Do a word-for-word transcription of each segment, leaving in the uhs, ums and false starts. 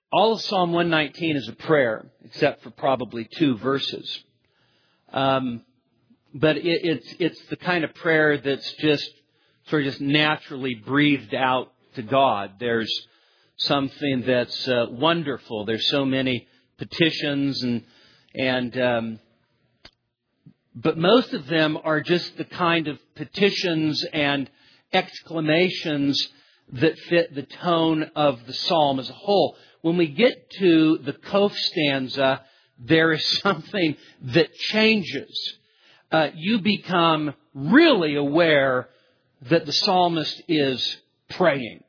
All of Psalm one nineteen is a prayer, except for probably two verses. Um, but it, it's it's the kind of prayer that's just sort of just naturally breathed out to God. There's something that's uh, wonderful. There's so many petitions and and um, but most of them are just the kind of petitions and exclamations that fit the tone of the psalm as a whole. When we get to the Kof stanza, there is something that changes. Uh, you become really aware that the psalmist is praying.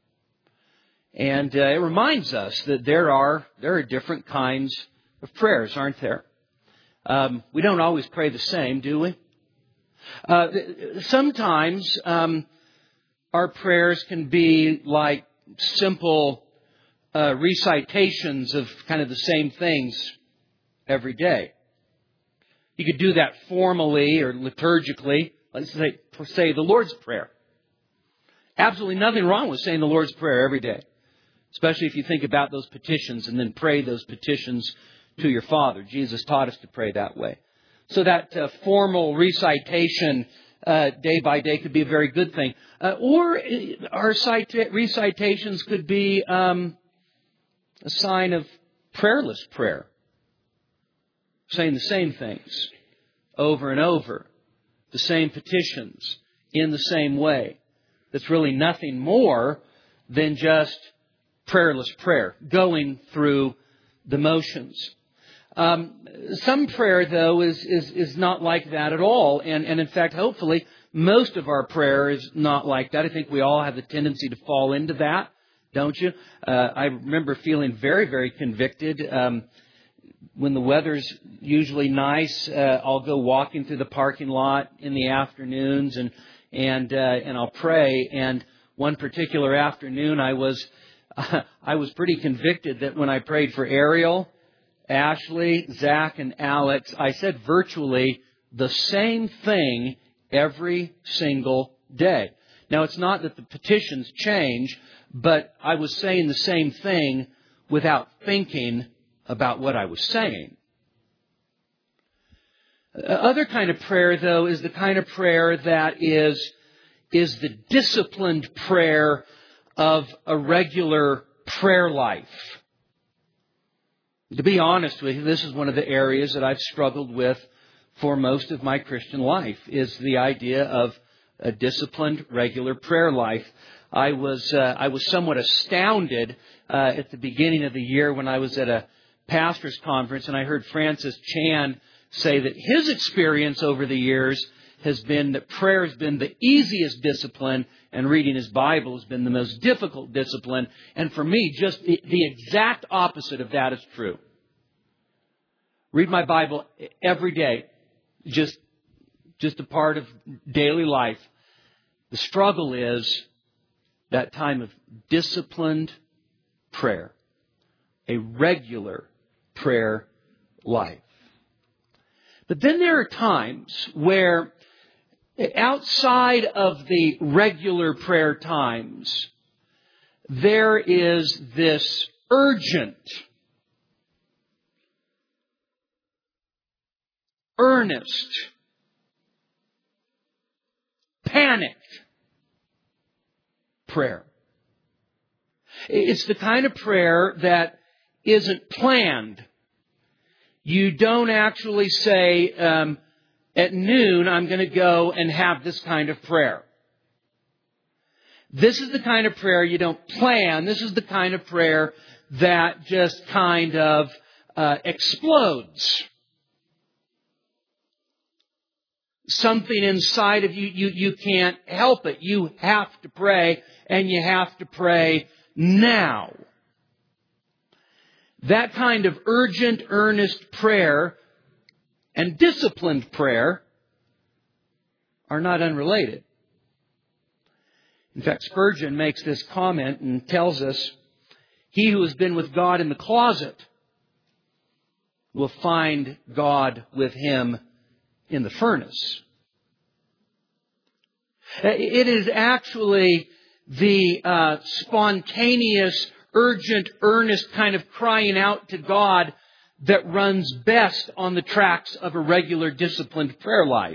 And uh, it reminds us that there are there are different kinds of prayers, aren't there? Um, we don't always pray the same, do we? Uh, sometimes um, our prayers can be like simple uh, recitations of kind of the same things every day. You could do that formally or liturgically. Let's say, say the Lord's Prayer. Absolutely nothing wrong with saying the Lord's Prayer every day. Especially if you think about those petitions and then pray those petitions to your Father. Jesus taught us to pray that way. So that uh, formal recitation uh, day by day could be a very good thing. Uh, or our cita- recitations could be um, a sign of prayerless prayer. Saying the same things over and over. The same petitions in the same way. That's really nothing more than just prayerless prayer, going through the motions. Um, some prayer, though, is, is, is not like that at all. And, and in fact, hopefully, most of our prayer is not like that. I think we all have the tendency to fall into that, don't you? Uh, I remember feeling very, very convicted. Um, when the weather's usually nice, uh, I'll go walking through the parking lot in the afternoons and and uh, and I'll pray. And one particular afternoon, I was uh, I was pretty convicted that when I prayed for Ariel, Ashley, Zach, and Alex, I said virtually the same thing every single day. Now, it's not that the petitions change, but I was saying the same thing without thinking about what I was saying. Other kind of prayer, though, is the kind of prayer that is, is the disciplined prayer of a regular prayer life. To be honest with you, this is one of the areas that I've struggled with for most of my Christian life, is the idea of a disciplined, regular prayer life. I was uh, I was somewhat astounded uh, at the beginning of the year when I was at a pastor's conference and I heard Francis Chan say that his experience over the years has been that prayer has been the easiest discipline and reading his Bible has been the most difficult discipline. And for me, just the, the exact opposite of that is true. Read my Bible every day, just, just a part of daily life. The struggle is that time of disciplined prayer, a regular prayer life. But then there are times where outside of the regular prayer times, there is this urgent, earnest, panicked prayer. It's the kind of prayer that isn't planned. You don't actually say, um, at noon, I'm going to go and have this kind of prayer. This is the kind of prayer you don't plan. This is the kind of prayer that just kind of uh, explodes. Something inside of you, you, you can't help it. You have to pray, and you have to pray now. That kind of urgent, earnest prayer and disciplined prayer are not unrelated. In fact, Spurgeon makes this comment and tells us, he who has been with God in the closet will find God with him in the furnace. It is actually the uh, spontaneous, urgent, earnest kind of crying out to God that runs best on the tracks of a regular, disciplined prayer life.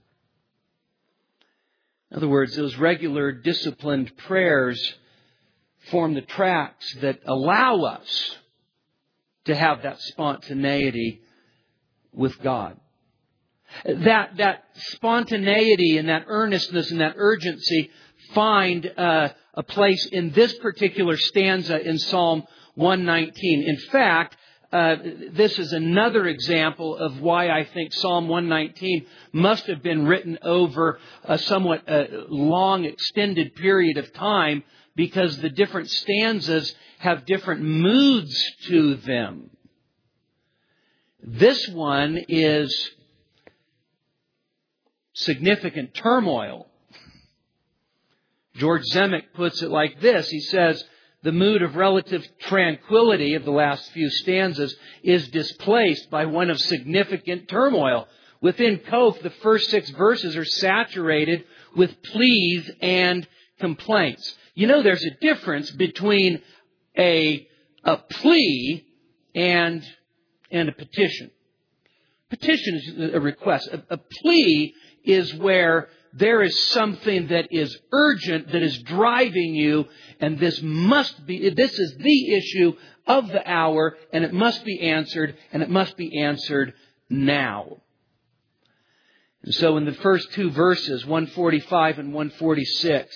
In other words, those regular, disciplined prayers form the tracks that allow us to have that spontaneity with God. That, that spontaneity and that earnestness and that urgency find uh, a place in this particular stanza in Psalm one nineteen. In fact, uh, this is another example of why I think Psalm one nineteen must have been written over a somewhat uh, long, extended period of time, because the different stanzas have different moods to them. This one is significant turmoil. George Zemek puts it like this. He says, the mood of relative tranquility of the last few stanzas is displaced by one of significant turmoil. Within Kof, the first six verses are saturated with pleas and complaints. You know, there's a difference between a, a plea and, and a petition. Petition is a request. A, a plea is where there is something that is urgent, that is driving you, and this must be, this is the issue of the hour, and it must be answered, and it must be answered now. And so in the first two verses, one forty-five and one forty-six,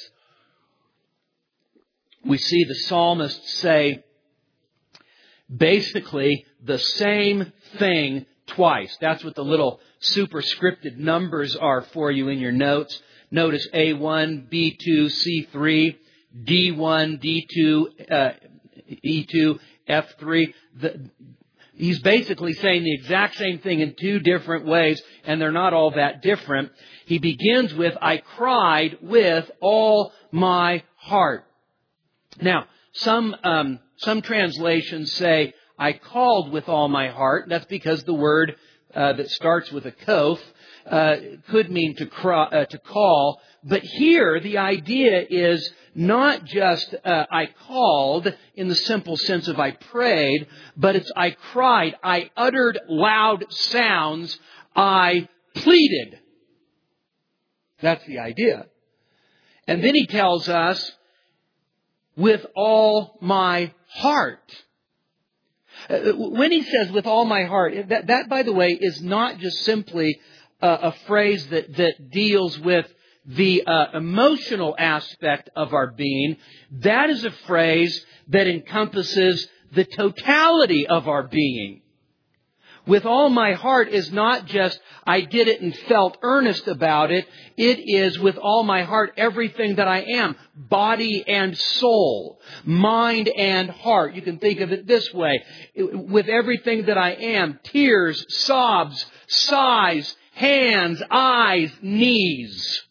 we see the psalmist say basically the same thing twice. That's what the little superscripted numbers are for you in your notes. Notice A one, B two, C three, D one, D two, uh, E two, F three. The, he's basically saying the exact same thing in two different ways, and they're not all that different. He begins with, I cried with all my heart. Now, some um, some translations say, I called with all my heart. That's because the word uh, that starts with a kof uh, could mean to, cry, uh, to call. But here, the idea is not just uh, I called in the simple sense of I prayed, but it's I cried. I uttered loud sounds. I pleaded. That's the idea. And then he tells us, with all my heart. Uh, when he says with all my heart, that, that by the way, is not just simply uh, a phrase that, that deals with the uh, emotional aspect of our being. That is a phrase that encompasses the totality of our being. With all my heart is not just I did it and felt earnest about it. It is with all my heart everything that I am. Body and soul. Mind and heart. You can think of it this way. With everything that I am. Tears, sobs, sighs, hands, eyes, knees.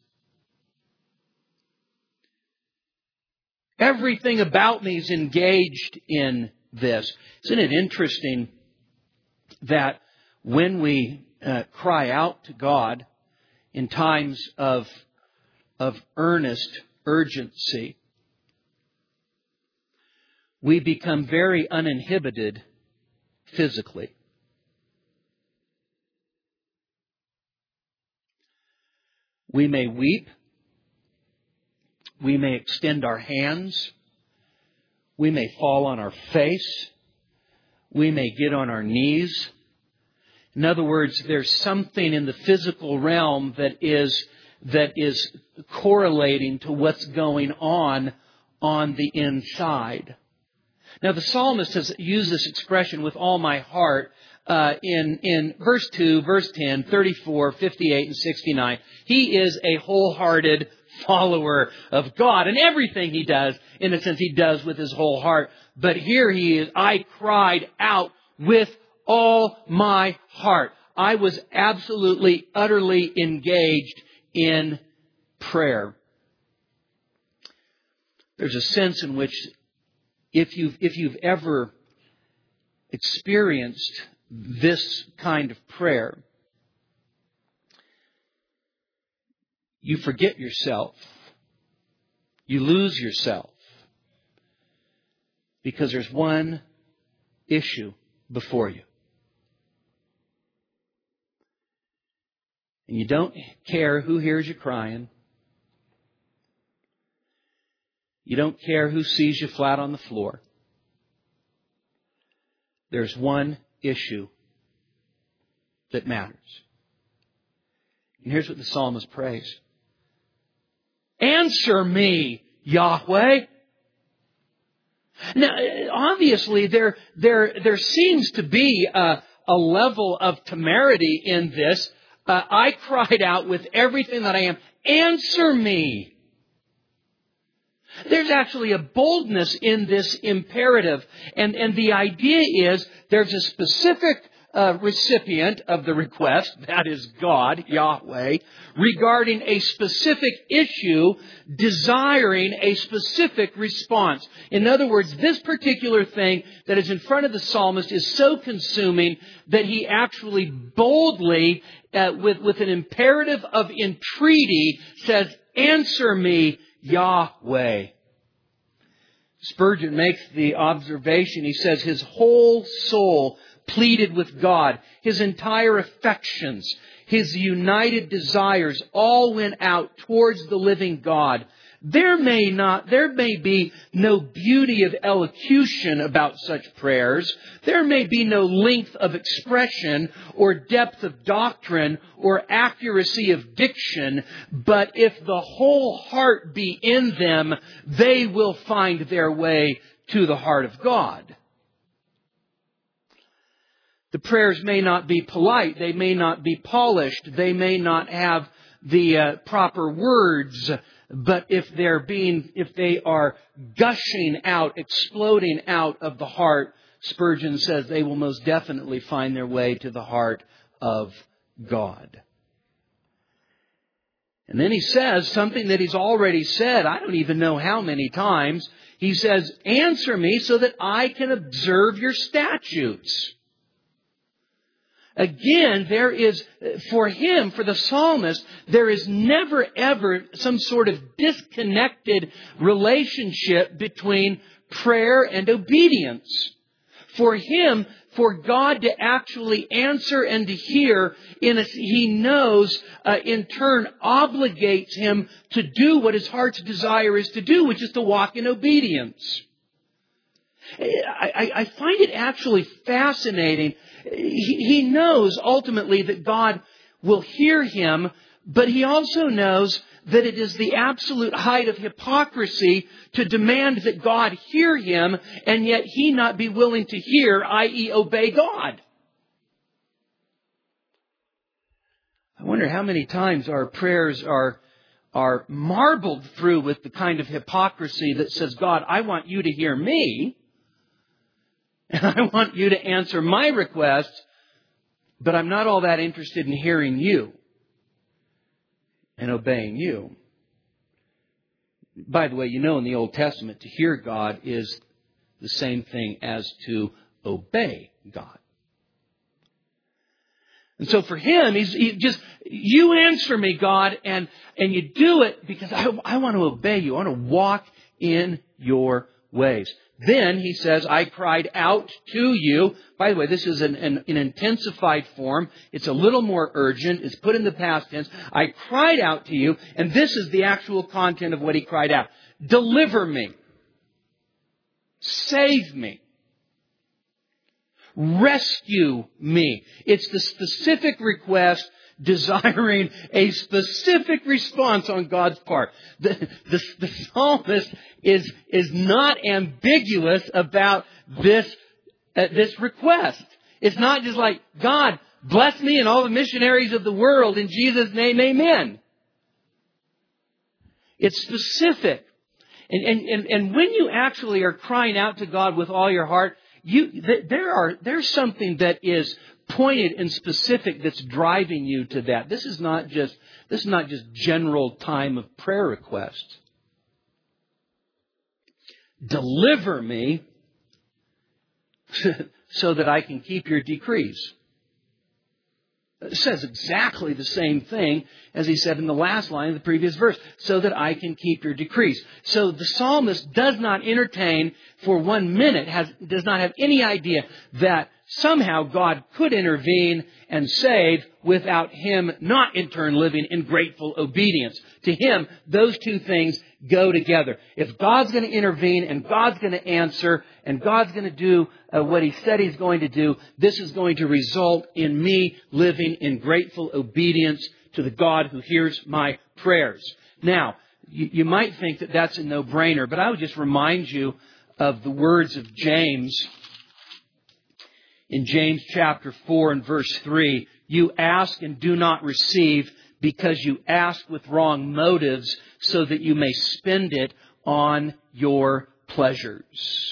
Everything about me is engaged in this. Isn't it interesting that when we uh, cry out to God in times of, of earnest urgency, we become very uninhibited physically. We may weep. We may extend our hands. We may fall on our face. We may get on our knees. In other words, there's something in the physical realm that is, that is correlating to what's going on on the inside. Now, the psalmist has used this expression with all my heart uh, in, in verse two, verse ten, thirty-four, fifty-eight, and sixty-nine. He is a wholehearted follower of God. And everything he does, in a sense, he does with his whole heart. But here he is, I cried out with all my heart. I was absolutely, utterly engaged in prayer. There's a sense in which if you've, if you've ever experienced this kind of prayer, you forget yourself. You lose yourself. Because there's one issue before you. And you don't care who hears you crying. You don't care who sees you flat on the floor. There's one issue that matters. And here's what the psalmist prays. Answer me, Yahweh. Now, obviously, there, there, there seems to be a, a level of temerity in this. Uh, I cried out with everything that I am. Answer me. There's actually a boldness in this imperative. And, and the idea is there's a specific uh, recipient of the request, that is God, Yahweh, regarding a specific issue, desiring a specific response. In other words, this particular thing that is in front of the psalmist is so consuming that he actually boldly, uh, with, with an imperative of entreaty, says, answer me, Yahweh. Spurgeon makes the observation. He says his whole soul pleaded with God. His entire affections, his united desires all went out towards the living God. There may not, there may be no beauty of elocution about such prayers. There may be no length of expression or depth of doctrine or accuracy of diction. But if the whole heart be in them, they will find their way to the heart of God. The prayers may not be polite. They may not be polished. They may not have the uh, proper words. But if they're being, if they are gushing out, exploding out of the heart, Spurgeon says they will most definitely find their way to the heart of God. And then he says something that he's already said, I don't even know how many times. He says, answer me so that I can observe your statutes. Again, there is, for him, for the psalmist, there is never ever some sort of disconnected relationship between prayer and obedience. For him, for God to actually answer and to hear, in a, he knows, uh, in turn, obligates him to do what his heart's desire is to do, which is to walk in obedience. I, I, I find it actually fascinating. He, he knows ultimately that God will hear him, but he also knows that it is the absolute height of hypocrisy to demand that God hear him and yet he not be willing to hear, that is obey God. I wonder how many times our prayers are, are marbled through with the kind of hypocrisy that says, God, I want you to hear me. And I want you to answer my request, but I'm not all that interested in hearing you and obeying you. By the way, you know in the Old Testament, to hear God is the same thing as to obey God. And so for him, he's he just, you answer me, God, and, and you do it because I, I want to obey you. I want to walk in your ways. Then he says, I cried out to you. By the way, this is an, an, an intensified form. It's a little more urgent. It's put in the past tense. I cried out to you. And this is the actual content of what he cried out. Deliver me. Save me. Rescue me. It's the specific request desiring a specific response on God's part. The, the, the psalmist is, is not ambiguous about this, uh, this request. It's not just like, God, bless me and all the missionaries of the world in Jesus' name, amen. It's specific. And, and, and, and when you actually are crying out to God with all your heart, you, there are, there's something that is pointed and specific that's driving you to that. This is not just, this is not just general time of prayer requests. Deliver me so that I can keep your decrees. says exactly the same thing as he said in the last line of the previous verse, so that I can keep your decrees. So the psalmist does not entertain for one minute, has, does not have any idea that somehow God could intervene and save without him not in turn living in grateful obedience. To him, those two things go together. If God's going to intervene and God's going to answer and God's going to do uh, what he said he's going to do, this is going to result in me living in grateful obedience to the God who hears my prayers. Now, you, you might think that that's a no-brainer, but I would just remind you of the words of James in James chapter four and verse three. You ask and do not receive because you ask with wrong motives so that you may spend it on your pleasures.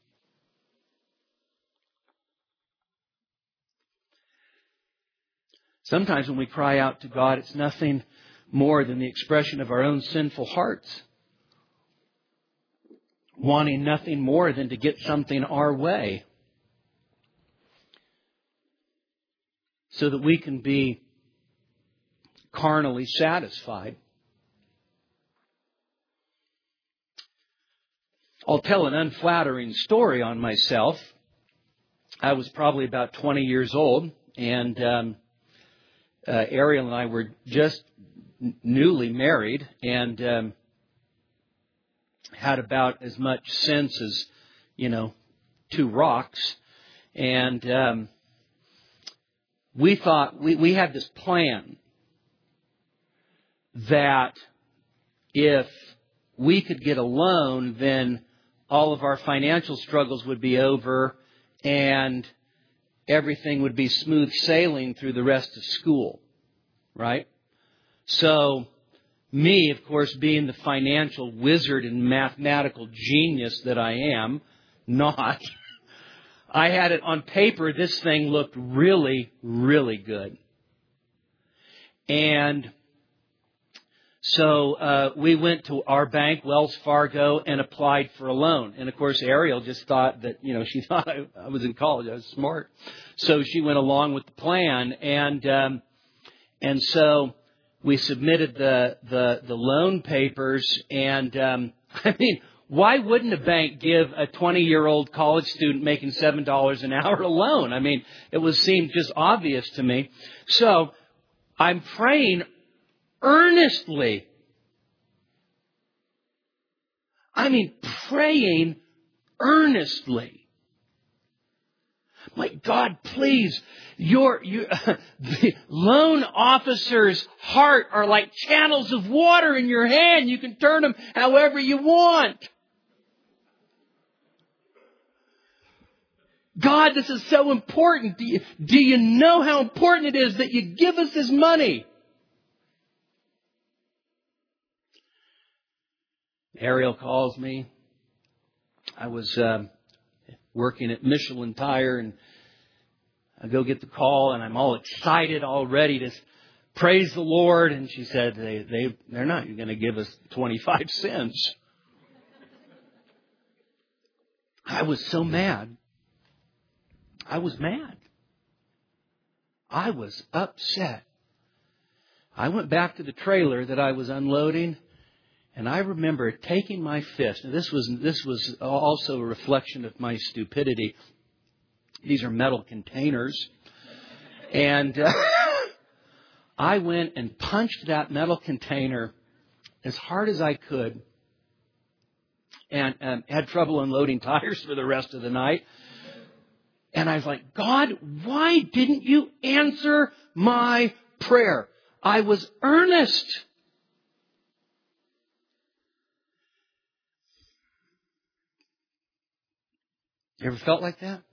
Sometimes when we cry out to God, it's nothing more than the expression of our own sinful hearts, wanting nothing more than to get something our way so that we can be carnally satisfied. I'll tell an unflattering story on myself. I was probably about twenty years old, and um, uh, Ariel and I were just n- newly married and um, had about as much sense as, you know, two rocks. And um, we thought, we, we had this plan that if we could get a loan, then all of our financial struggles would be over and everything would be smooth sailing through the rest of school, right? So me, of course, being the financial wizard and mathematical genius that I am, not, I had it on paper. This thing looked really, really good. And So uh, we went to our bank, Wells Fargo, and applied for a loan. And, of course, Ariel just thought that, you know, she thought I, I was in college. I was smart. So she went along with the plan. And um, and so we submitted the, the, the loan papers. And, um, I mean, why wouldn't a bank give a twenty-year-old college student making seven dollars an hour a loan? I mean, it was seemed just obvious to me. So I'm praying earnestly. I mean, praying earnestly. My God, please, your, your the loan officer's heart are like channels of water in your hand. You can turn them however you want. God, this is so important. Do you, do you know how important it is that you give us this money? Ariel calls me. I was uh, working at Michelin Tire, and I go get the call, and I'm all excited, all ready to praise the Lord. And she said, they, they, they're not going to give us twenty-five cents. I was so mad. I was mad. I was upset. I went back to the trailer that I was unloading, and I remember taking my fist. And this was this was also a reflection of my stupidity. These are metal containers. And uh, I went and punched that metal container as hard as I could, and um, had trouble unloading tires for the rest of the night. And I was like, God, why didn't you answer my prayer? I was earnest. You ever felt like that?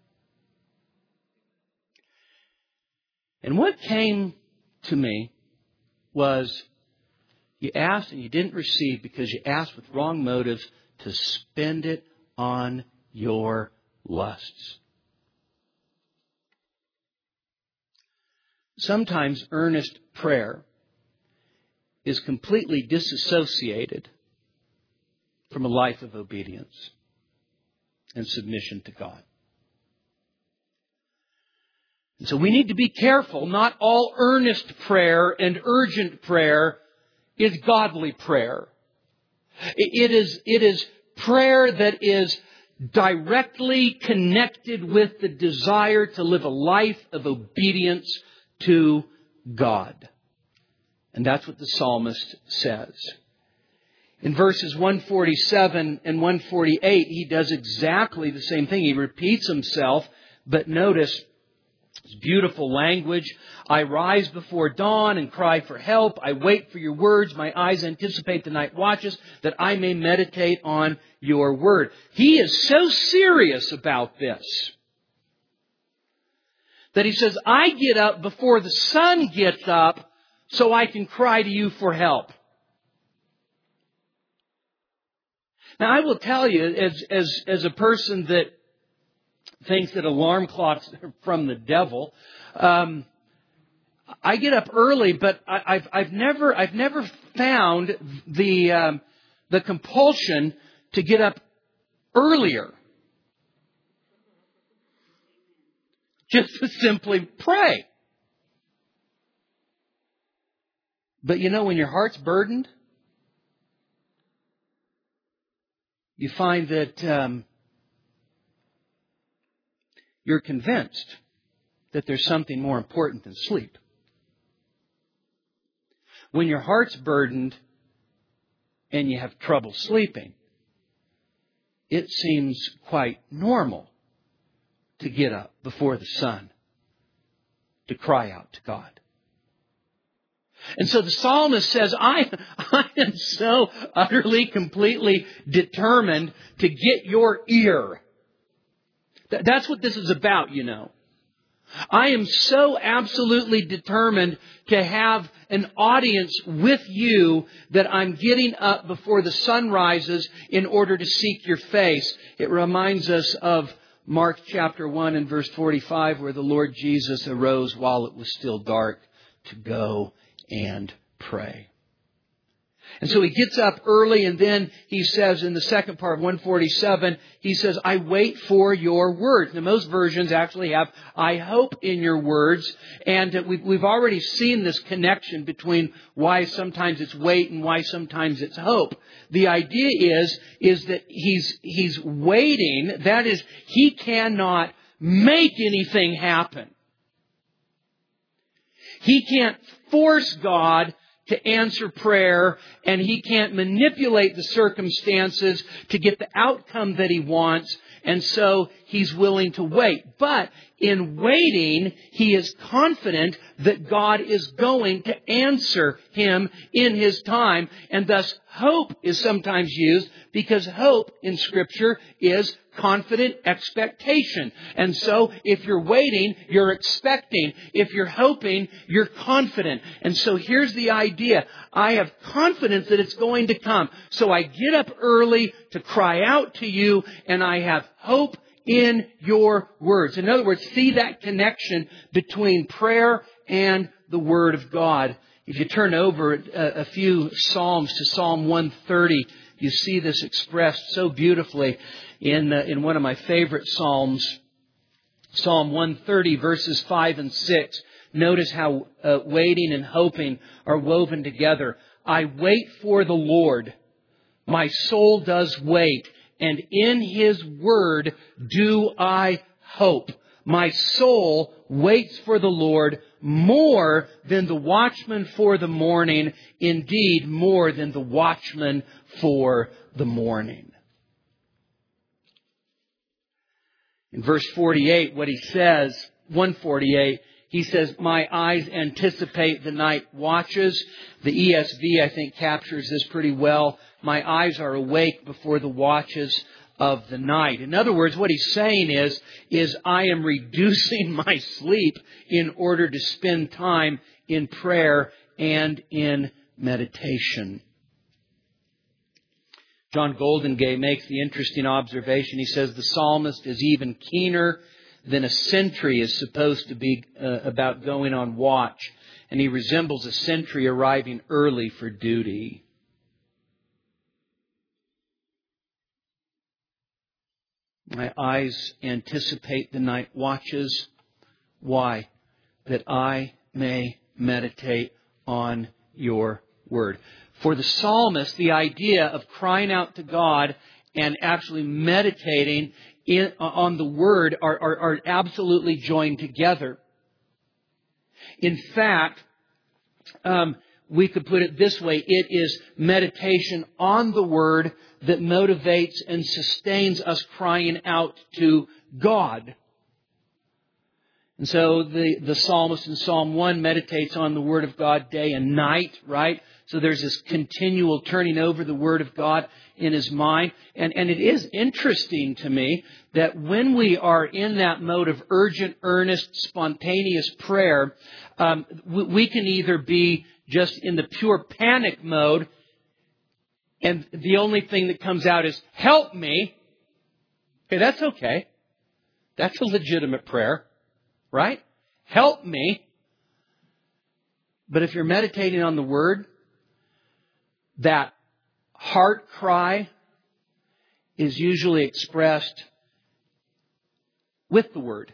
And what came to me was you asked and you didn't receive because you asked with wrong motives to spend it on your lusts. Sometimes earnest prayer is completely disassociated from a life of obedience and submission to God. So we need to be careful. Not all earnest prayer and urgent prayer is godly prayer. It is, it is prayer that is directly connected with the desire to live a life of obedience to God. And that's what the psalmist says. In verses one forty-seven and one forty-eight, he does exactly the same thing. He repeats himself, but notice it's beautiful language. I rise before dawn and cry for help. I wait for your words. My eyes anticipate the night watches that I may meditate on your word. He is so serious about this that he says, I get up before the sun gets up so I can cry to you for help. Now, I will tell you, as, as, as a person that thinks that alarm clocks are from the devil, um, I get up early, but I, I've, I've never, I've never found the, um, the compulsion to get up earlier. Just to simply pray. But you know, when your heart's burdened, you find that um, you're convinced that there's something more important than sleep. When your heart's burdened and you have trouble sleeping, it seems quite normal to get up before the sun to cry out to God. And so the psalmist says, I, I am so utterly, completely determined to get your ear. Th- that's what this is about, you know. I am so absolutely determined to have an audience with you that I'm getting up before the sun rises in order to seek your face. It reminds us of Mark chapter one and verse forty-five, where the Lord Jesus arose while it was still dark to go and pray. And so he gets up early, and then he says in the second part of one forty-seven, he says, I wait for your words. Now, most versions actually have, I hope in your words. And we've, we've already seen this connection between why sometimes it's wait and why sometimes it's hope. The idea is, is that he's, he's waiting. That is, he cannot make anything happen. He can't force God to answer prayer, and he can't manipulate the circumstances to get the outcome that he wants, and so he's willing to wait. But in waiting, he is confident that God is going to answer him in his time, and thus hope is sometimes used because hope in Scripture is confident expectation. And so if you're waiting, you're expecting. If you're hoping, you're confident. And so here's the idea. I have confidence that it's going to come. So I get up early to cry out to you, and I have hope in your words. In other words, see that connection between prayer and the Word of God. If you turn over a, a few Psalms to Psalm one thirty, you see this expressed so beautifully in, uh, in one of my favorite Psalms, Psalm one thirty, verses five and six. Notice how uh, waiting and hoping are woven together. I wait for the Lord. My soul does wait, and in His word do I hope. My soul waits for the Lord more than the watchman for the morning, indeed more than the watchman for the morning. In verse forty-eight, what he says, one forty-eight, he says, my eyes anticipate the night watches. The E S V, I think, captures this pretty well. My eyes are awake before the watches of the night. In other words, what he's saying is, is I am reducing my sleep in order to spend time in prayer and in meditation. John Goldingay makes the interesting observation. He says the psalmist is even keener than a sentry is supposed to be uh, about going on watch. And he resembles a sentry arriving early for duty. My eyes anticipate the night watches. Why? that I may meditate on your word. For the psalmist, the idea of crying out to God and actually meditating in, on the word are, are, are absolutely joined together. In fact, um, we could put it this way. It is meditation on the word that motivates and sustains us crying out to God. And so the, the psalmist in Psalm one meditates on the Word of God day and night, right? So there's this continual turning over the Word of God in his mind. And, and it is interesting to me that when we are in that mode of urgent, earnest, spontaneous prayer, um, we, we can either be just in the pure panic mode, and the only thing that comes out is, help me. Okay, that's okay. That's a legitimate prayer. Right? Help me. But if you're meditating on the Word, that heart cry is usually expressed with the Word.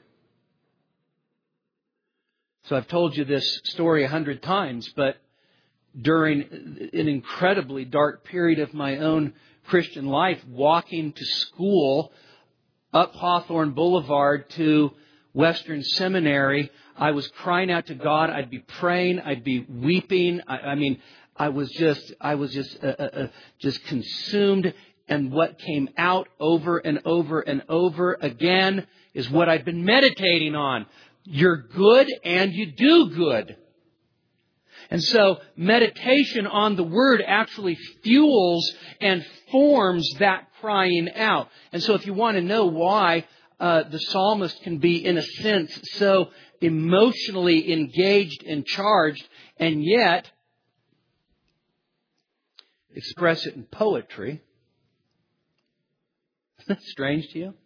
So I've told you this story a hundred times, but during an incredibly dark period of my own Christian life, walking to school up Hawthorne Boulevard to Western Seminary, I was crying out to God. I'd be praying. I'd be weeping. I, I mean, I was just, I was just, uh, uh, just consumed. And what came out over and over and over again is what I've been meditating on. You're good and you do good. And so meditation on the Word actually fuels and forms that crying out. And so if you want to know why Uh, the psalmist can be, in a sense, so emotionally engaged and charged, and yet express it in poetry. Isn't that strange to you?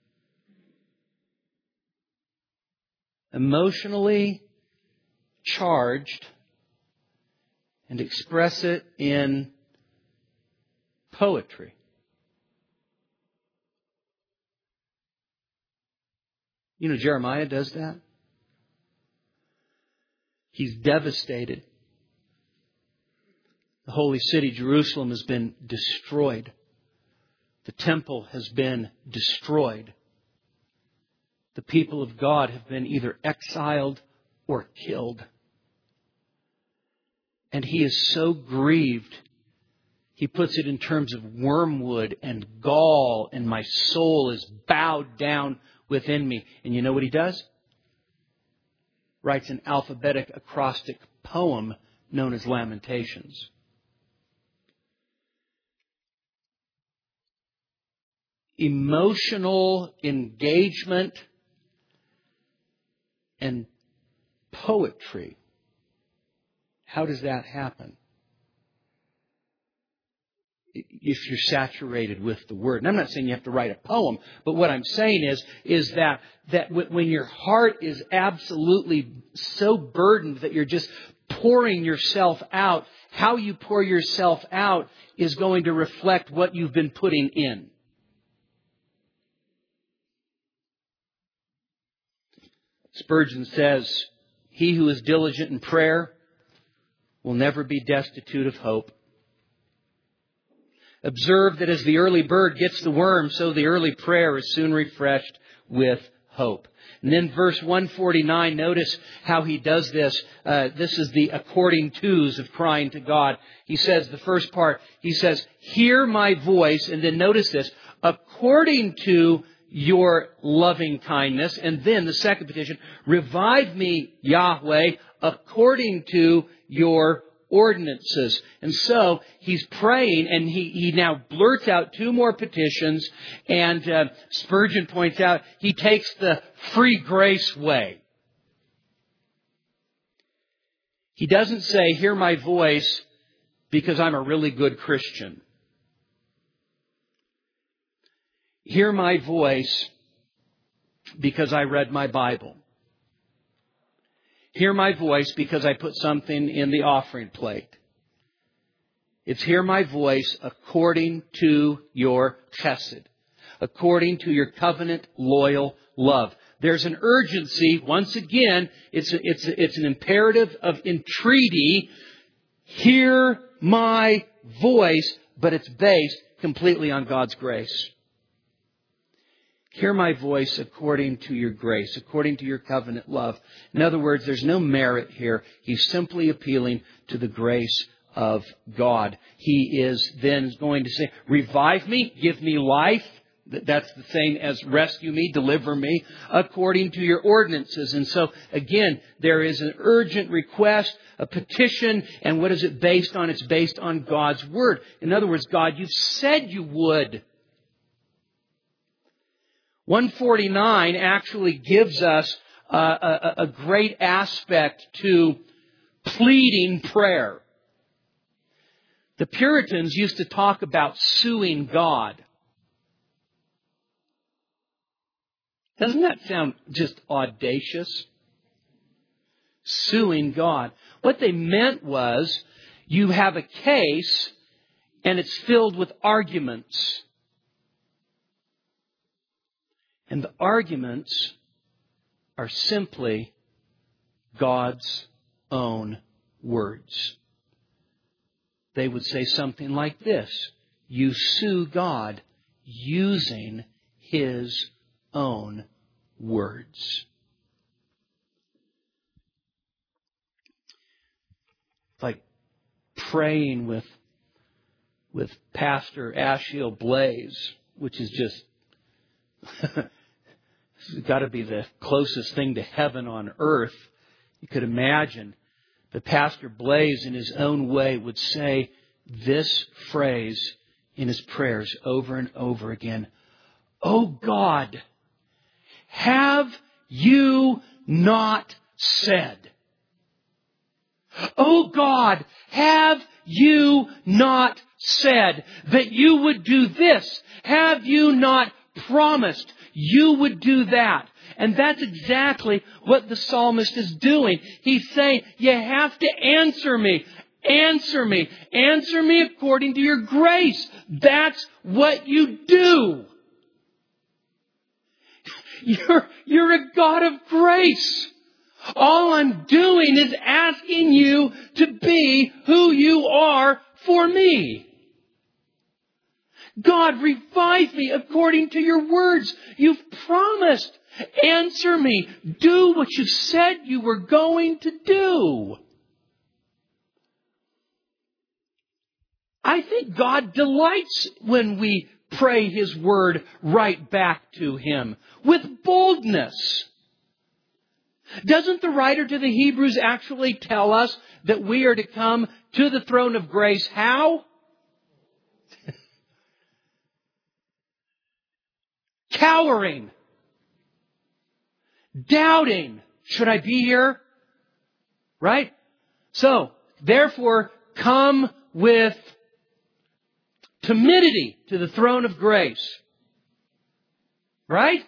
Emotionally charged and express it in poetry. You know, Jeremiah does that. He's devastated. The holy city, Jerusalem, has been destroyed. The temple has been destroyed. The people of God have been either exiled or killed. And he is so grieved. He puts it in terms of wormwood and gall, and my soul is bowed down within me. And you know what he does? Writes an alphabetic acrostic poem known as Lamentations. Emotional engagement and poetry. How does that happen? If you're saturated with the Word. And I'm not saying you have to write a poem, but what I'm saying is, is that, that when your heart is absolutely so burdened that you're just pouring yourself out, how you pour yourself out is going to reflect what you've been putting in. Spurgeon says, he who is diligent in prayer will never be destitute of hope. Observe that as the early bird gets the worm, so the early prayer is soon refreshed with hope. And then verse one forty-nine, notice how he does this. Uh, this is the according to's of crying to God. He says, the first part, he says, hear my voice. And then notice this, according to your loving kindness. And then the second petition, revive me, Yahweh, according to your ordinances. And so he's praying, and he, he now blurts out two more petitions. And uh, Spurgeon points out he takes the free grace way. He doesn't say, hear my voice because I'm a really good Christian. Hear my voice because I read my Bible. Hear my voice because I put something in the offering plate. It's hear my voice according to your chesed, according to your covenant loyal love. there's an urgency. Once again, it's a, it's a, it's an imperative of entreaty. Hear my voice, but it's based completely on God's grace. Hear my voice according to your grace, according to your covenant love. In other words, there's no merit here. He's simply appealing to the grace of God. He is then going to say, revive me, give me life. That's the same as rescue me, deliver me, according to your ordinances. And so, again, there is an urgent request, a petition, and what is it based on? It's based on God's Word. In other words, God, you've said you would. one forty-nine actually gives us uh, a, a great aspect to pleading prayer. The Puritans used to talk about suing God. Doesn't that sound just audacious? Suing God. What they meant was you have a case and it's filled with arguments. And the arguments are simply God's own words. They would say something like this: you sue God using His own words. It's like praying with, with Pastor Ashiel Blaze, which is just it's got to be the closest thing to heaven on earth you could imagine. But Pastor Blaze, in his own way, would say this phrase in his prayers over and over again: "Oh God, have you not said? Oh God, have you not said that you would do this? Have you not promised you would do that?" And that's exactly what the psalmist is doing. He's saying, you have to answer me. Answer me. Answer me according to your grace. That's what you do. You're, you're a God of grace. All I'm doing is asking you to be who you are for me. God, revive me according to your words. You've promised. Answer me. Do what you said you were going to do. I think God delights when we pray His word right back to Him with boldness. Doesn't the writer to the Hebrews actually tell us that we are to come to the throne of grace? How? Cowering. Doubting. Should I be here? Right? So, therefore, come with timidity to the throne of grace. Right?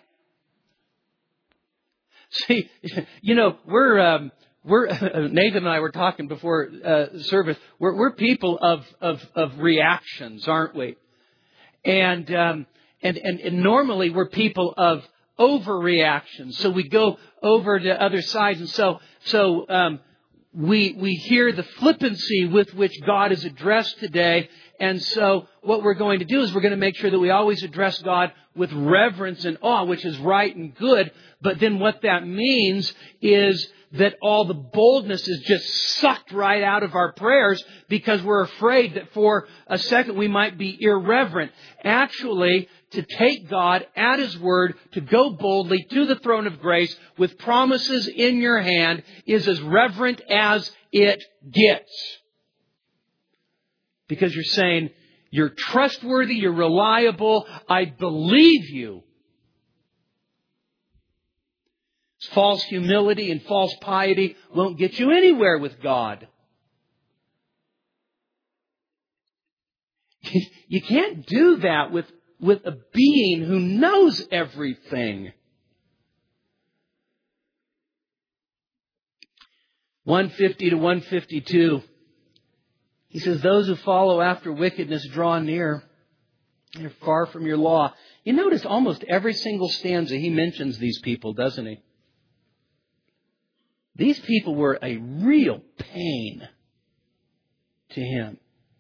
See, you know, we're, um, we're, Nathan and I were talking before uh, service. We're, we're people of, of, of reactions, aren't we? And, um, and, and, and normally we're people of overreactions. So we go over to other sides. And so, so, um, we, we hear the flippancy with which God is addressed today. And so what we're going to do is we're going to make sure that we always address God with reverence and awe, which is right and good. But then what that means is that all the boldness is just sucked right out of our prayers because we're afraid that for a second we might be irreverent. Actually, to take God at His word, to go boldly to the throne of grace with promises in your hand is as reverent as it gets. Because you're saying, you're trustworthy, you're reliable, I believe you. False humility and false piety won't get you anywhere with God. You can't do that with, with a being who knows everything. one fifty to one fifty-two. He says, those who follow after wickedness draw near. They're far from your law. You notice almost every single stanza he mentions these people, doesn't he? These people were a real pain to him.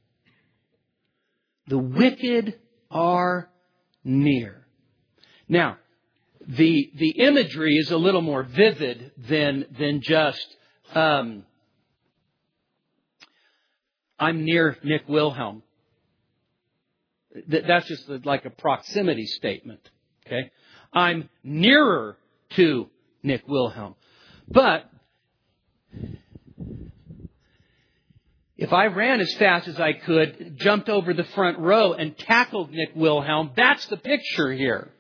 The wicked are near. Now, the the imagery is a little more vivid than than just um, I'm near Nick Wilhelm. That's just like a proximity statement. Okay, I'm nearer to Nick Wilhelm. But if I ran as fast as I could, jumped over the front row and tackled Nick Wilhelm, that's the picture here.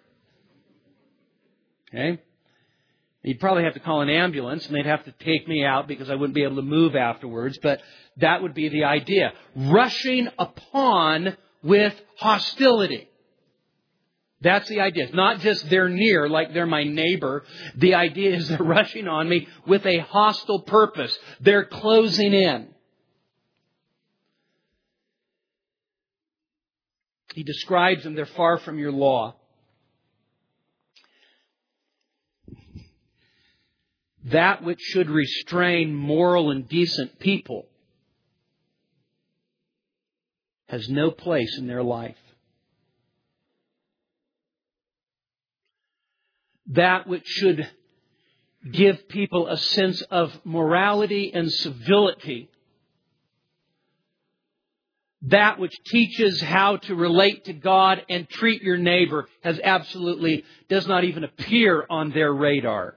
Okay? You'd probably have to call an ambulance and they'd have to take me out because I wouldn't be able to move afterwards. But that would be the idea. Rushing upon with hostility. That's the idea. It's not just they're near, like they're my neighbor. The idea is they're rushing on me with a hostile purpose. They're closing in. He describes them, they're far from your law. That which should restrain moral and decent people has no place in their life. That which should give people a sense of morality and civility. That which teaches how to relate to God and treat your neighbor has absolutely, does not even appear on their radar.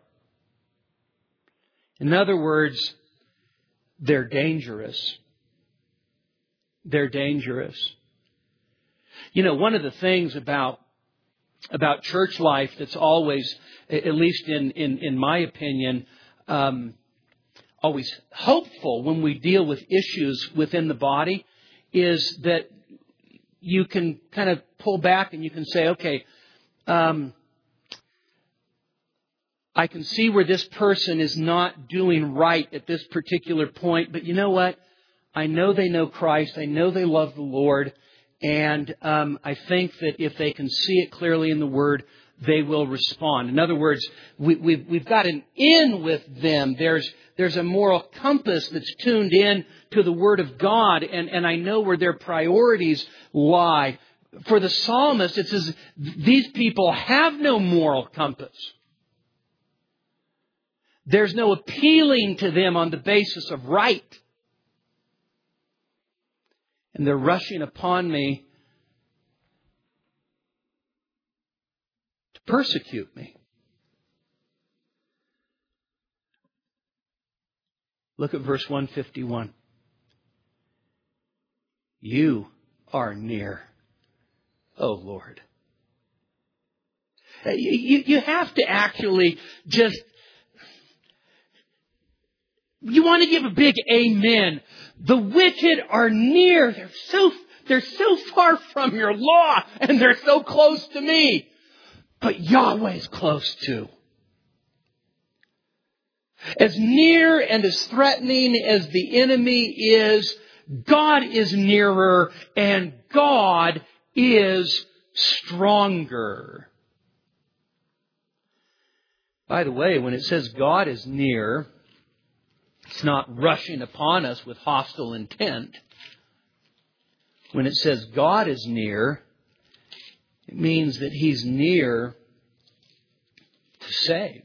In other words, they're dangerous. They're dangerous. You know, one of the things about about church life that's always, at least in, in, in my opinion, um, always hopeful when we deal with issues within the body is that you can kind of pull back and you can say, okay, um, I can see where this person is not doing right at this particular point, but you know what? I know they know Christ. I know they love the Lord. And um, I think that if they can see it clearly in the Word, they will respond. In other words, we, we've, we've got an in with them. There's there's a moral compass that's tuned in to the Word of God, and, and I know where their priorities lie. For the psalmist, it says, these people have no moral compass. There's no appealing to them on the basis of right. And they're rushing upon me to persecute me. Look at verse one fifty-one. You are near, O Lord. You, you have to actually just... You want to give a big amen. The wicked are near. They're so, they're so far from your law and they're so close to me. But Yahweh's close too. As near and as threatening as the enemy is, God is nearer and God is stronger. By the way, when it says God is near, it's not rushing upon us with hostile intent. When it says God is near, it means that He's near to save.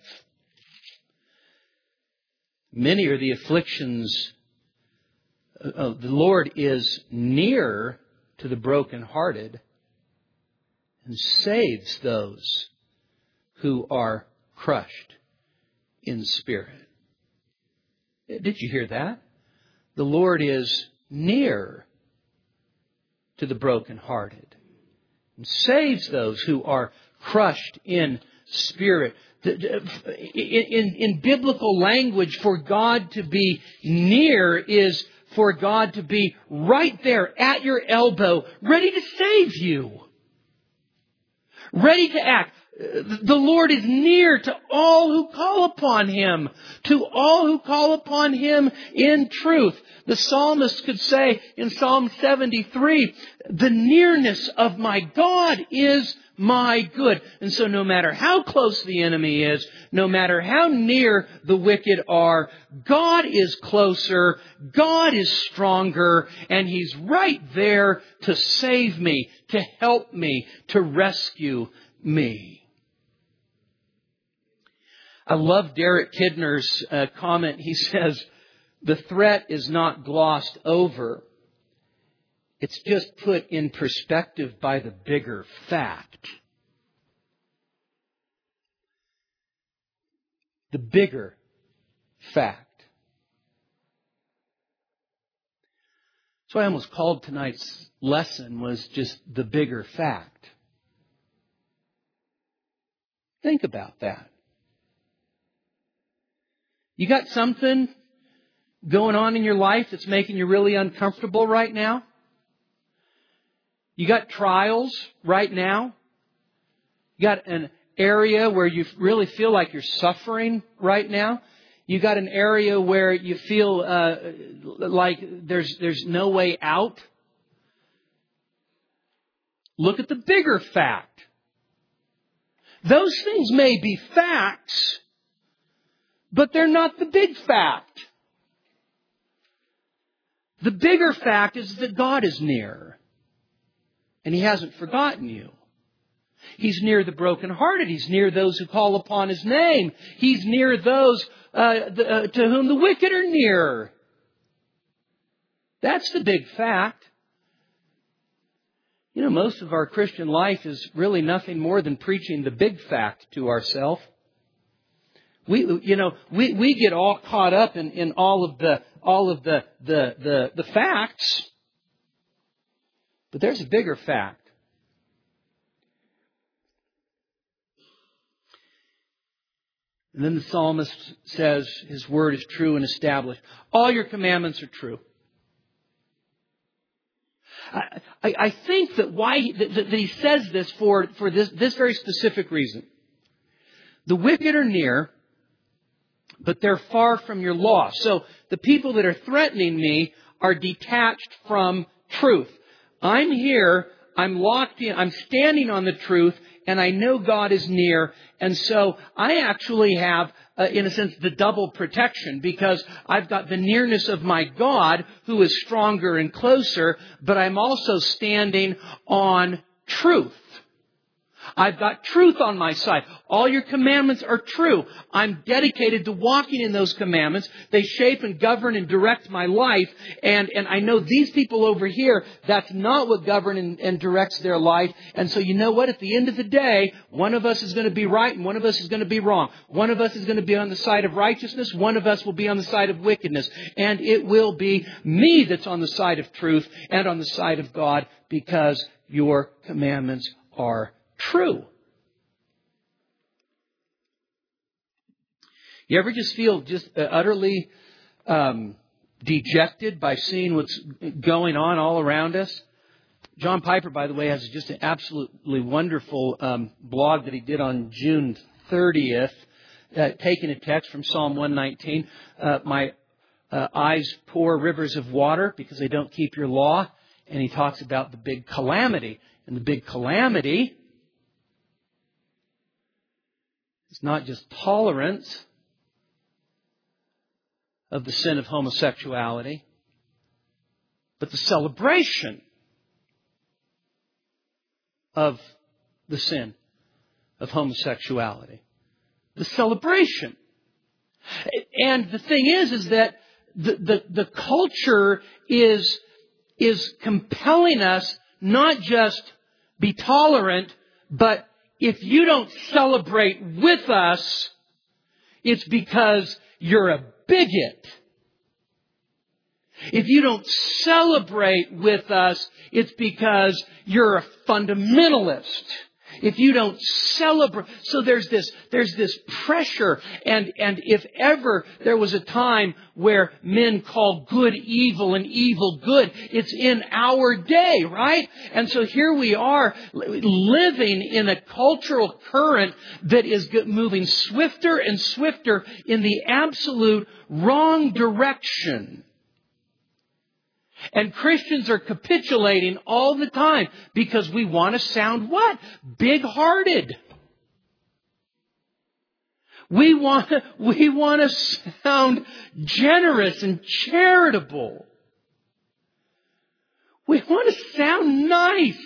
Many are the afflictions. Uh, the Lord is near to the brokenhearted and saves those who are crushed in spirit. Did you hear that? The Lord is near to the brokenhearted and saves those who are crushed in spirit. In, in, in biblical language, for God to be near is for God to be right there at your elbow, ready to save you. Ready to act. The Lord is near to all who call upon Him, to all who call upon Him in truth. The psalmist could say in Psalm seventy-three, the nearness of my God is my good. And so no matter how close the enemy is, no matter how near the wicked are, God is closer, God is stronger, and He's right there to save me, to help me, to rescue me. I love Derek Kidner's uh, comment. He says, the threat is not glossed over. It's just put in perspective by the bigger fact. The bigger fact. So I almost called tonight's lesson was just the bigger fact. Think about that. You got something going on in your life that's making you really uncomfortable right now? You got trials right now? You got an area where you really feel like you're suffering right now? You got an area where you feel uh, like there's there's no way out? Look at the bigger fact. Those things may be facts, but they're not the big fact. The bigger fact is that God is near. And He hasn't forgotten you. He's near the brokenhearted. He's near those who call upon His name. He's near those uh, the, uh, to whom the wicked are near. That's the big fact. You know, most of our Christian life is really nothing more than preaching the big fact to ourselves. We, you know, we, we get all caught up in, in all of the, all of the, the, the, the facts. But there's a bigger fact. And then the psalmist says His word is true and established. All your commandments are true. I, I, I think that why he, that, that he says this for, for this, this very specific reason. The wicked are near, but they're far from your law. So the people that are threatening me are detached from truth. I'm here, I'm locked in, I'm standing on the truth, and I know God is near. And so I actually have, uh, in a sense, the double protection, because I've got the nearness of my God, who is stronger and closer, but I'm also standing on truth. I've got truth on my side. All your commandments are true. I'm dedicated to walking in those commandments. They shape and govern and direct my life. And, and I know these people over here, that's not what governs and, and directs their life. And so you know what? At the end of the day, one of us is going to be right and one of us is going to be wrong. One of us is going to be on the side of righteousness. One of us will be on the side of wickedness. And it will be me that's on the side of truth and on the side of God, because your commandments are true. You ever just feel just utterly um, dejected by seeing what's going on all around us? John Piper, by the way, has just an absolutely wonderful um, blog that he did on June thirtieth, uh, taking a text from Psalm one nineteen. Uh, my uh, eyes pour rivers of water because they don't keep your law. And he talks about the big calamity. And the big calamity is not just tolerance of the sin of homosexuality, but the celebration of the sin of homosexuality. The celebration. And the thing is, is that the, the, the culture is, is compelling us not just be tolerant, but if you don't celebrate with us, it's because you're a bigot. If you don't celebrate with us, it's because you're a fundamentalist. if you don't celebrate. So there's this, there's this pressure. And, and if ever there was a time where men call good evil and evil good, it's in our day, right? And so here we are living in a cultural current that is moving swifter and swifter in the absolute wrong direction. And Christians are capitulating all the time because we want to sound what? Big-hearted. We want, we want to sound generous and charitable. We want to sound nice.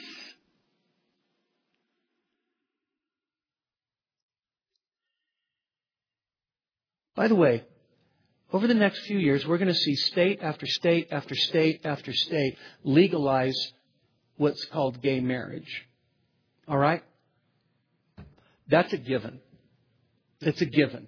By the way, over the next few years, we're going to see state after state after state after state legalize what's called gay marriage. All right? That's a given. It's a given.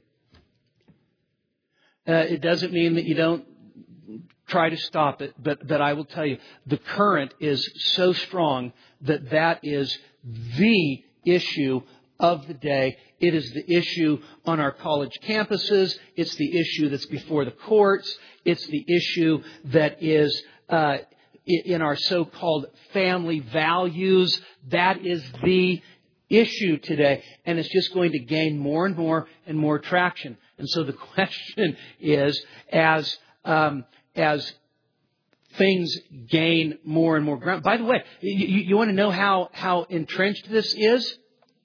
Uh, it doesn't mean that you don't try to stop it, but, but I will tell you, the current is so strong that that is the issue of the day. It is the issue on our college campuses. It's the issue that's before the courts. It's the issue that is uh, in our so-called family values. That is the issue today. And it's just going to gain more and more and more traction. And so the question is, as um, as things gain more and more ground. By the way, you, you want to know how, how entrenched this is?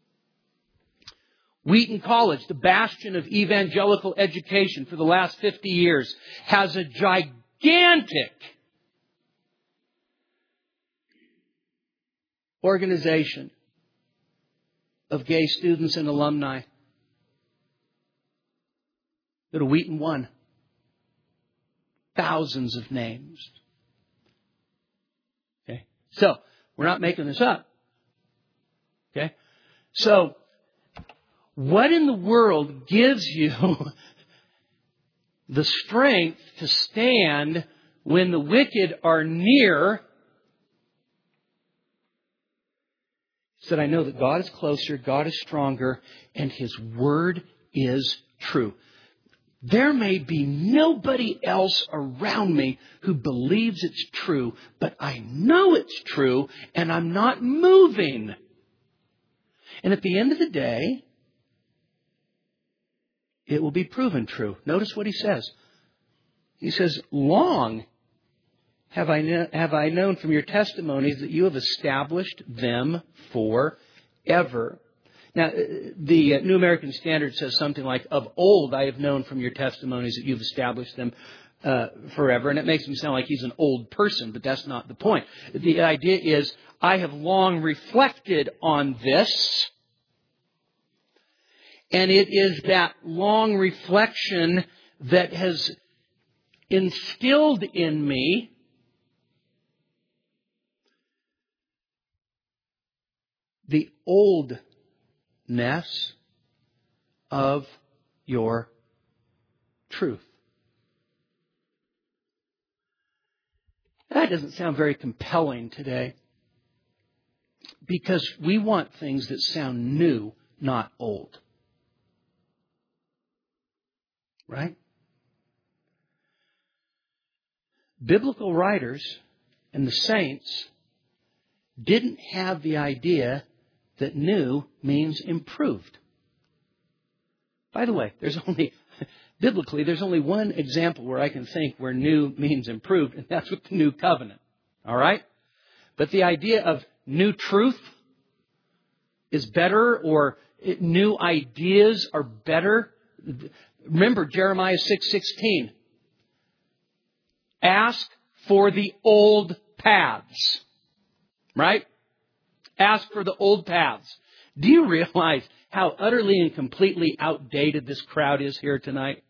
Wheaton College, the bastion of evangelical education for the last fifty years, has a gigantic organization of gay students and alumni. Go to Wheaton One. Thousands of names. Okay. So, we're not making this up. Okay. So, what in the world gives you the strength to stand when the wicked are near? He said, I know that God is closer, God is stronger, and His Word is true. There may be nobody else around me who believes it's true, but I know it's true, and I'm not moving. And at the end of the day, it will be proven true. Notice what he says. He says, long have I, kn- have I known from your testimonies that you have established them forever. Now, the New American Standard says something like, of old I have known from your testimonies that you've established them uh, forever. And it makes him sound like he's an old person, but that's not the point. The idea is, I have long reflected on this. And it is that long reflection that has instilled in me the oldness of your truth. That doesn't sound very compelling today, because we want things that sound new, not old. Right? Biblical writers and the saints didn't have the idea that new means improved. By the way, there's only, biblically, there's only one example where I can think where new means improved, and that's with the New Covenant. All right? But the idea of new truth is better, or new ideas are better. Remember Jeremiah six sixteen. Ask for the old paths. Right? Ask for the old paths. Do you realize how utterly and completely outdated this crowd is here tonight?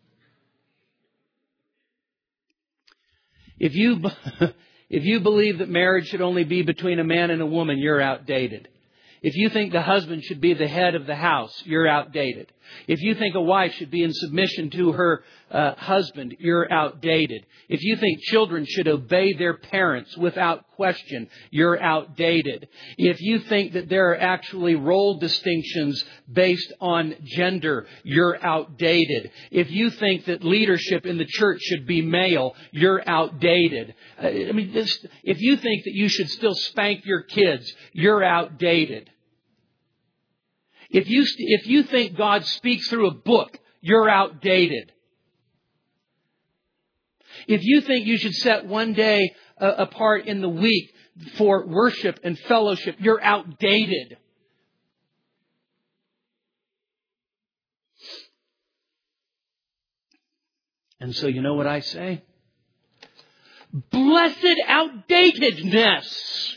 If you, if you believe that marriage should only be between a man and a woman, you're outdated. If you think the husband should be the head of the house, you're outdated. If you think a wife should be in submission to her uh, husband, you're outdated. If you think children should obey their parents without question, you're outdated. If you think that there are actually role distinctions based on gender, you're outdated. If you think that leadership in the church should be male, you're outdated. Uh, I mean, this, if you think that you should still spank your kids, you're outdated. If you, if you think God speaks through a book, you're outdated. If you think you should set one day uh, apart in the week for worship and fellowship, you're outdated. And so you know what I say? Blessed outdatedness.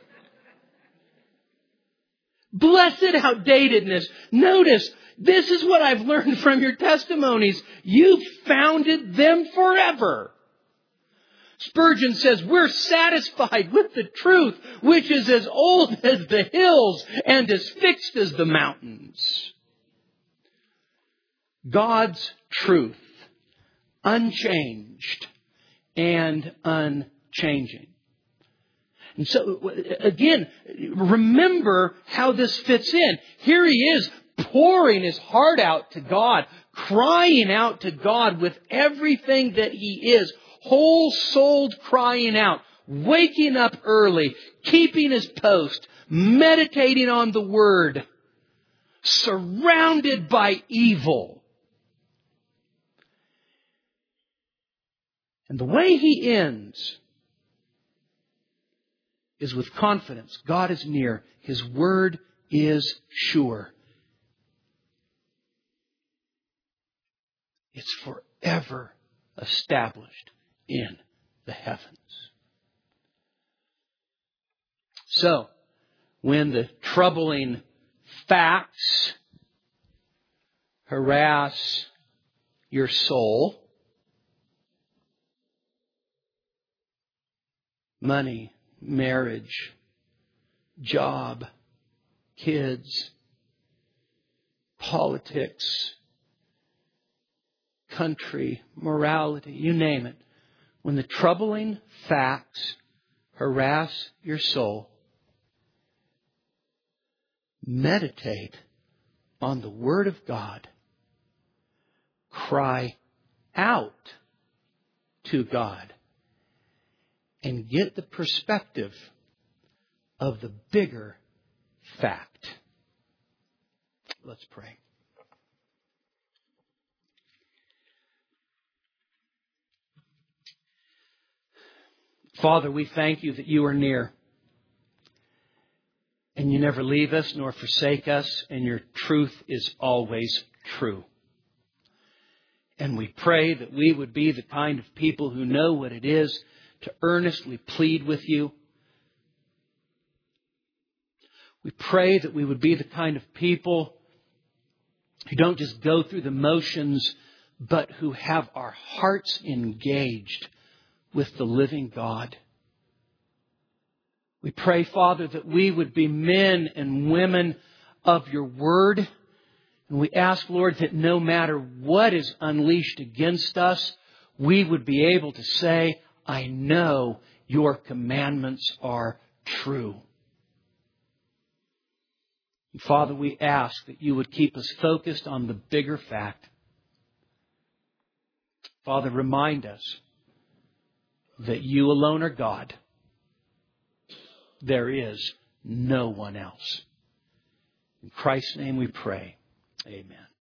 Blessed outdatedness. Notice, this is what I've learned from your testimonies. You've founded them forever. Spurgeon says, we're satisfied with the truth, which is as old as the hills and as fixed as the mountains. God's truth, unchanged and unchanging. And so, again, remember how this fits in. Here he is pouring his heart out to God, crying out to God with everything that he is, whole-souled crying out, waking up early, keeping his post, meditating on the Word, surrounded by evil. And the way he ends is with confidence. God is near. His word is sure. It's forever established in the heavens. So, when the troubling facts harass your soul, money, marriage, job, kids, politics, country, morality, you name it. When the troubling facts harass your soul, meditate on the Word of God. Cry out to God. And get the perspective of the bigger fact. Let's pray. Father, we thank you that you are near. And you never leave us nor forsake us. And your truth is always true. And we pray that we would be the kind of people who know what it is to earnestly plead with you. We pray that we would be the kind of people who don't just go through the motions, but who have our hearts engaged with the living God. We pray, Father, that we would be men and women of your word. And we ask, Lord, that no matter what is unleashed against us, we would be able to say, I know your commandments are true. And Father, we ask that you would keep us focused on the bigger fact. Father, remind us that you alone are God. There is no one else. In Christ's name we pray. Amen.